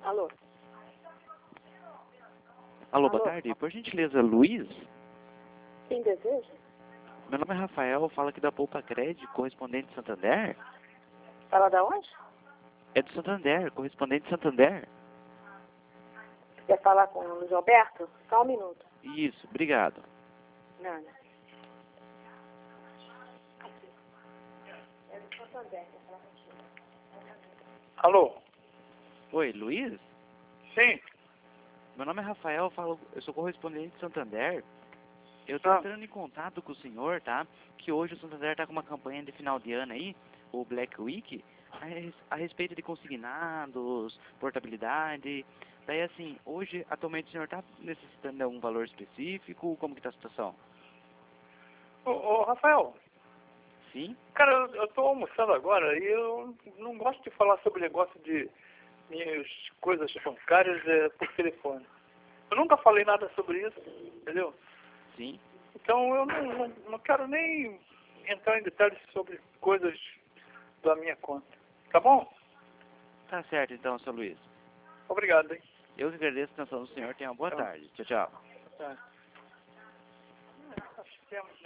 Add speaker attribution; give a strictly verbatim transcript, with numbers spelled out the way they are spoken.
Speaker 1: Alô?
Speaker 2: Alô,
Speaker 1: Alô?
Speaker 2: boa tarde. Por gentileza, Luiz?
Speaker 1: Quem deseja?
Speaker 2: Meu nome é Rafael, falo aqui da Poupa Crédito, correspondente de Santander.
Speaker 1: Fala da onde?
Speaker 2: É do Santander, correspondente de Santander.
Speaker 1: Quer falar com o Luiz Alberto? Só um minuto.
Speaker 2: Isso, obrigado.
Speaker 1: Nada. É do Santander, quer falar contigo.
Speaker 3: Alô?
Speaker 2: Oi, Luiz?
Speaker 3: Sim.
Speaker 2: Meu nome é Rafael, falo, eu sou correspondente de Santander. Eu estou
Speaker 3: Ah.
Speaker 2: entrando em contato com o senhor, tá? Que hoje o Santander está com uma campanha de final de ano aí, o Black Week, a, res- a respeito de consignados, portabilidade. Daí assim, hoje, atualmente o senhor está necessitando de algum valor específico? Como que está a situação?
Speaker 3: Ô, ô, Rafael,
Speaker 2: Sim?
Speaker 3: cara, eu, eu tô almoçando agora e eu não gosto de falar sobre negócio de minhas coisas bancárias é, por telefone. Eu nunca falei nada sobre isso, entendeu?
Speaker 2: Sim?
Speaker 3: Então eu não, não, não quero nem entrar em detalhes sobre coisas da minha conta. Tá bom?
Speaker 2: Tá certo então, seu Luiz.
Speaker 3: Obrigado, hein?
Speaker 2: Eu que agradeço a atenção do senhor. Tenha uma boa
Speaker 3: Tá.
Speaker 2: tarde. Tchau, tchau.
Speaker 3: Tá.